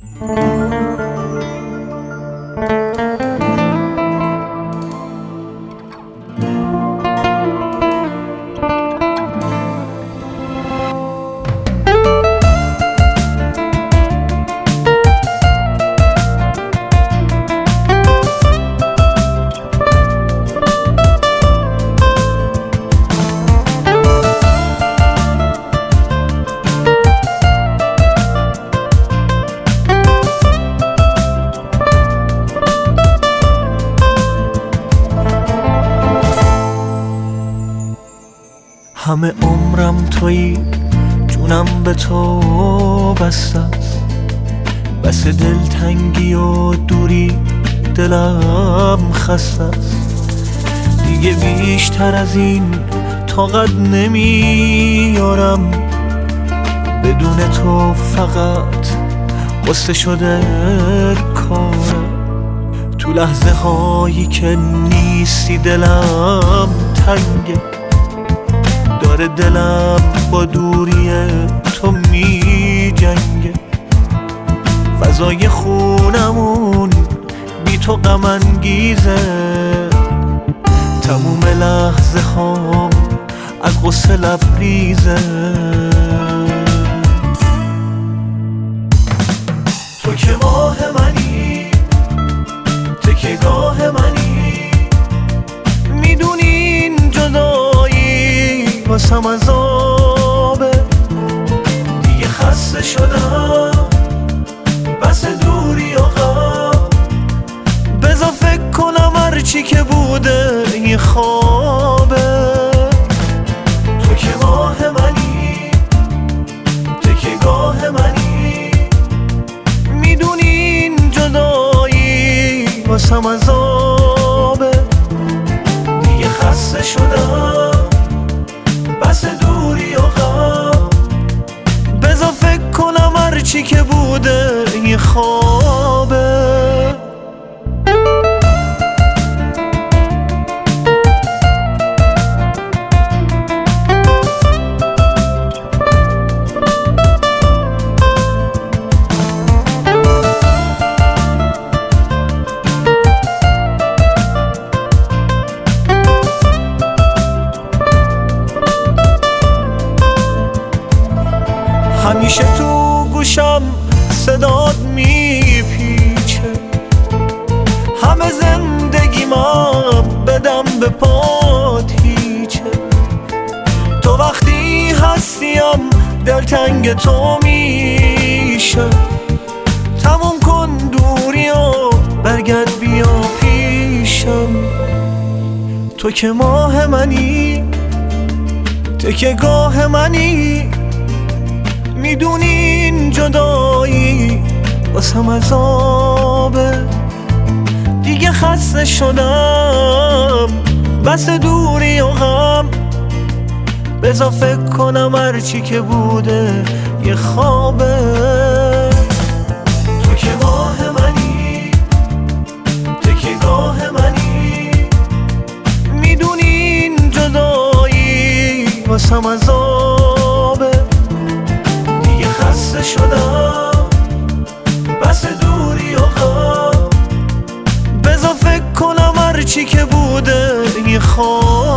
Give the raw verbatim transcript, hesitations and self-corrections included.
همه عمرم تویی، جونم به تو بسته است، بس دلتنگی و دوری دلم خسته است. دیگه بیشتر از این طاقت نمیارم، بدون تو فقط قصه شده کارم. تو لحظه هایی که نیستی دلم تنگه، داره دلم با دوری تو می جنگه. فضای خونمون بی تو غم انگیزه، تموم لحظه هام از غصه لبریزه. تو که ماه منی، تکیه‌گاه منی، میدونی این جدایی واسم عذابه. دیگه خسته شدم بس دوری و غم، بذار فکر کنم هرچی که بوده یه خوابه. تو که ماه منی، تکیه‌گاه منی، میدونی این جدایی واسم عذابه. دیگه خسته شدم بس دوری و غم، بذار فکر کنم هرچی که بوده یه خوابه. همیشه تو گوشم صدات میپیچه، همه زندگیمم بدم به پات هیچه. تو وقتی هستیم دلتنگ تو میشه، تموم کن دوری و برگرد بیا پیشم. تو که ماه منی، تکیه‌گاه منی، میدونی این جدایی واسم عذابه. دیگه خسته شدم بس دوری و غم، بذار فکر کنم هرچی که بوده یه خوابه. تو که ماه منی، تکیه‌گاه منی، میدونی این جدایی واسم عذابه. خسته شدم بس دوری و غم، بذار فکر کنم هرچی که بوده یه خواب.